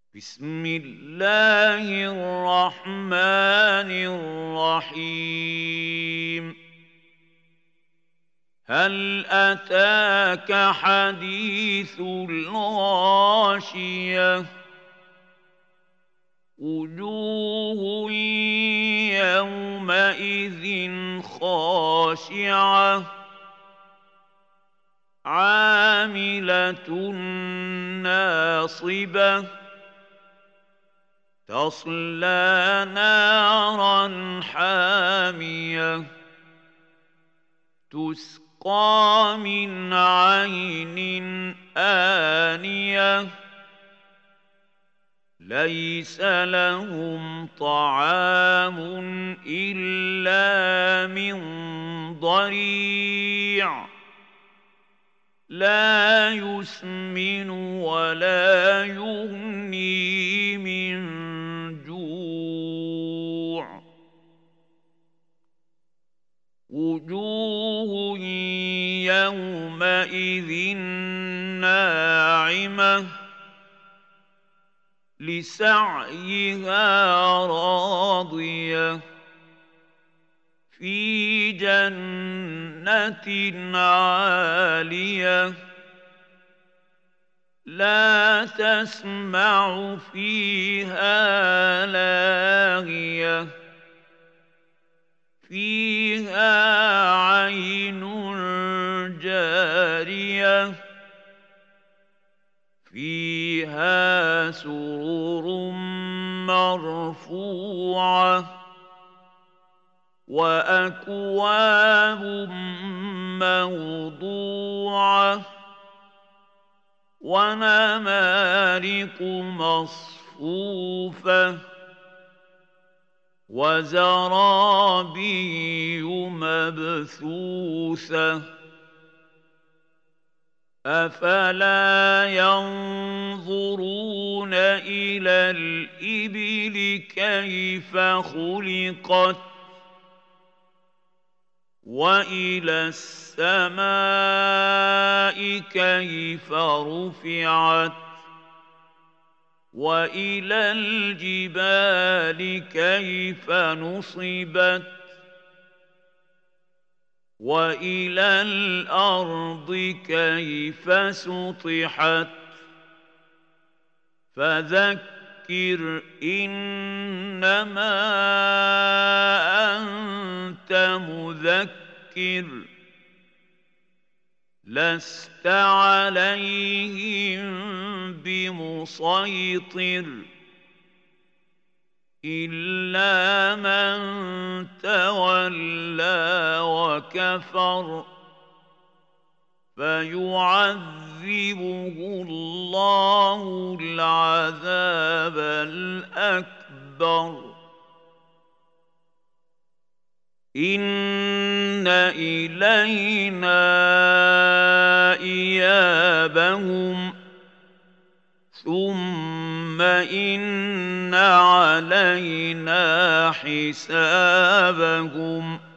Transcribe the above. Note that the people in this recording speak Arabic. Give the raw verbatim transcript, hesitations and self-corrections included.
بسم الله الرحمن الرحيم. هل أتاك حديث الغاشية؟ وجوه يومئذ خاشعة عاملة ناصبة تصلى نارا حامية تسقى من عين آنية ليس لهم طعام إلا من ضريع لا يسمن ولا يغني من جوع وجوه يومئذ ناعمة لسعيها راضية في جنة عالية لا تسمع فيها لاغية فيها عين جارية فيها سرر مرفوعة وأكواب موضوعة ونمارق مصفوفة وزرابي مبثوثة أفلا ينظرون إلى الإبل كيف خلقت وإلى السماء كيف رفعت وإلى الجبال كيف نصبت وإلى الأرض كيف سطحت فذكر إنما أنت مذكر لست عليهم بمسيطر إلا من تولى وكفر فيعذبه الله العذاب الأكبر إن إلينا إيابهم ثم إن علينا حسابهم